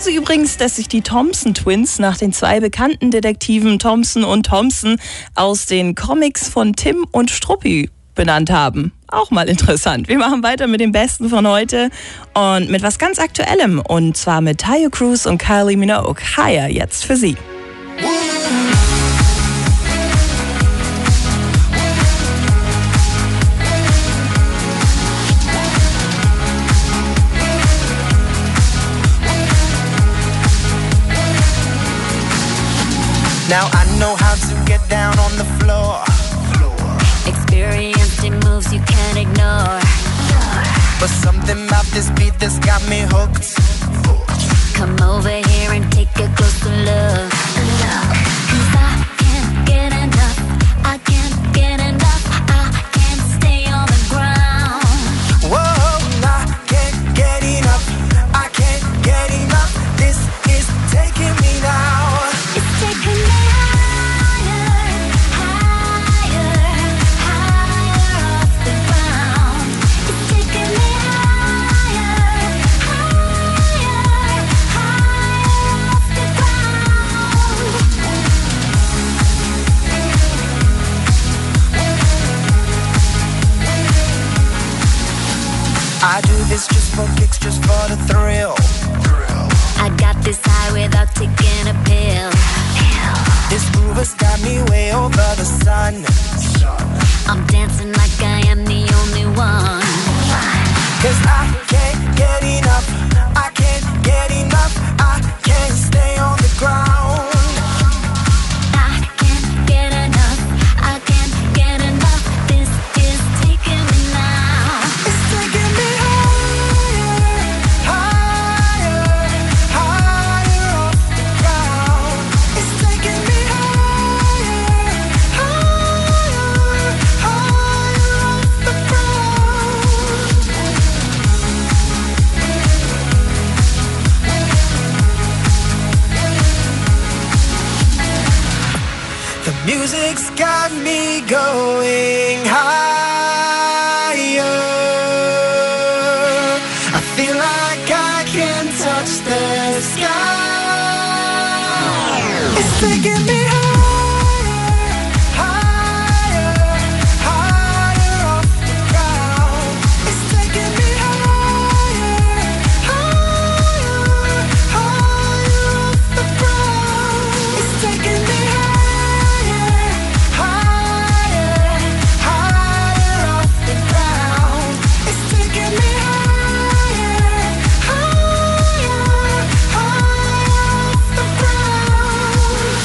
sie übrigens, dass sich die Thompson Twins nach den zwei bekannten Detektiven Thompson und Thompson aus den Comics von Tim und Struppi benannt haben. Auch mal interessant. Wir machen weiter mit dem Besten von heute und mit was ganz Aktuellem. Und zwar mit Taio Cruz und Kylie Minogue. Higher jetzt für Sie. Now I know how to get down on the floor. Experiencing moves you can't ignore. But something about this beat that's got me hooked. Come over here and take a closer look. 'Cause I can't get enough. I can't get enough. I can't stay on the ground. Whoa, I can't get enough. I can't get enough. This is taking me now. It's taking me higher, higher, higher off the ground. It's taking me higher, higher, higher off the ground. I do this just for kicks, just for the thrill. I got this high without taking a pill. This groove has got me way over the sun. I'm dancing like I am the only one. 'Cause I can't get enough. I can't get enough. I can't stay on the ground. I can't get enough. I can't get enough. This is taking me now. It's taking me higher, higher, higher off the ground. It's taking me higher, higher, higher off the ground. The music's got me going higher. I feel like I can touch the sky. It's taking me higher, higher, higher off the ground. It's taking me higher, higher, higher off the ground. It's taking me higher, higher, higher off the ground. It's taking me higher, higher, higher off the ground.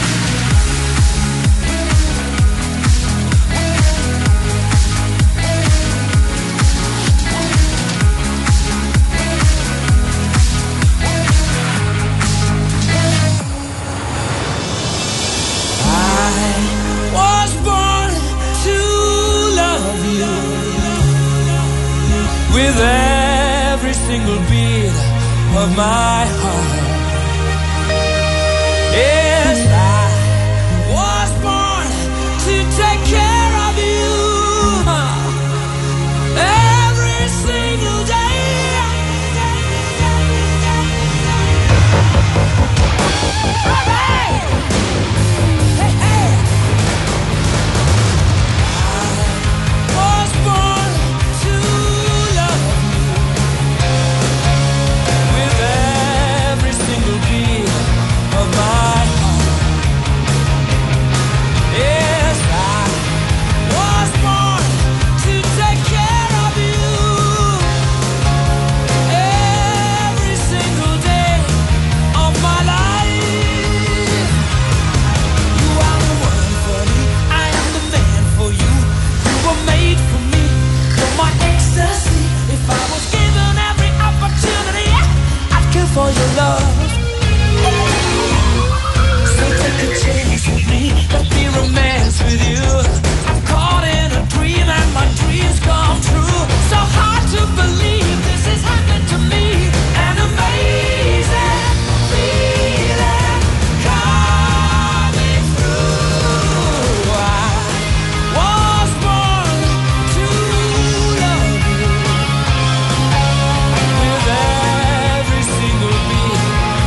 I was born to love you with every single beat of my heart. Yes, I was born to take care of you every single day. Hey! Hey, hey! I was born to love you with every single beat of my heart. Yes, I was born to take care of you every single day of my life. You are the one for me, I am the man for you. You were made for me, you're my ecstasy. If I was given every opportunity, I'd kill for your love. So take a chance with me, let me romance with you. I'm caught in a dream and my dreams come true. So hard to believe this has happened to me. An amazing feeling coming through. I was born to love you with every single beat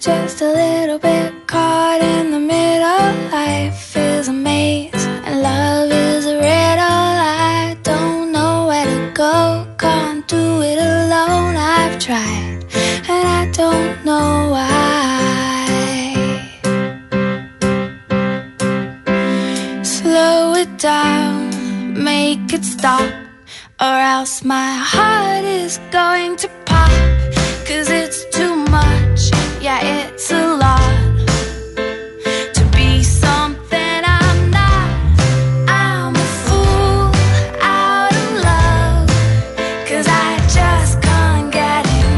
just a little bit caught in the middle. Life is a maze and love is a riddle. I don't know where to go, can't do it alone. I've tried and I don't know why. Slow it down, make it stop, or else my heart is going to pop. 'Cause it's too much, yeah, it's a lot to be something I'm not. I'm a fool out of love, 'cause I just can't get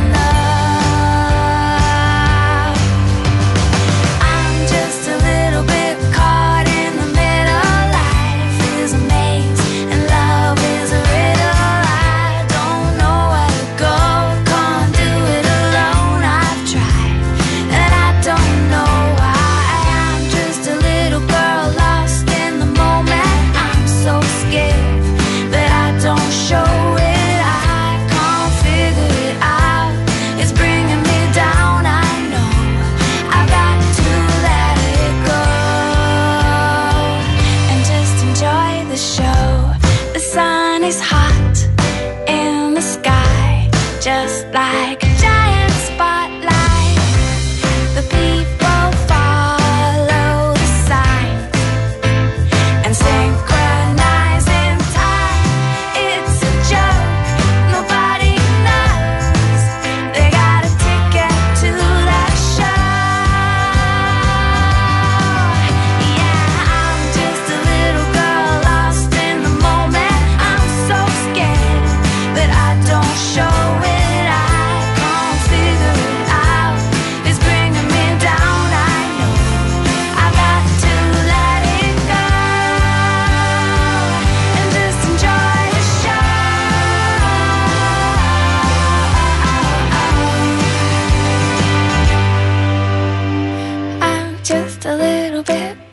enough. I'm just a little bit caught in the middle. Life is a maze and love is a riddle. I don't know where to go, can't do it alone. I've tried and I don't know why. I'm just a little girl lost in the moment. I'm so scared that I don't show it. I can't figure it out, it's bringing me down. I know I've got to let it go and just enjoy the show. The sun is hot in the sky, just like a giant spotlight. The people follow the signs and synchronize in time. It's a joke, nobody knows. They got a ticket to that show. Yeah, I'm just a little girl lost in the moment. I'm so scared that I don't show it. I can't figure it out, it's bringing me down. I know I've got to let it go and just enjoy the show. I'm just a little bit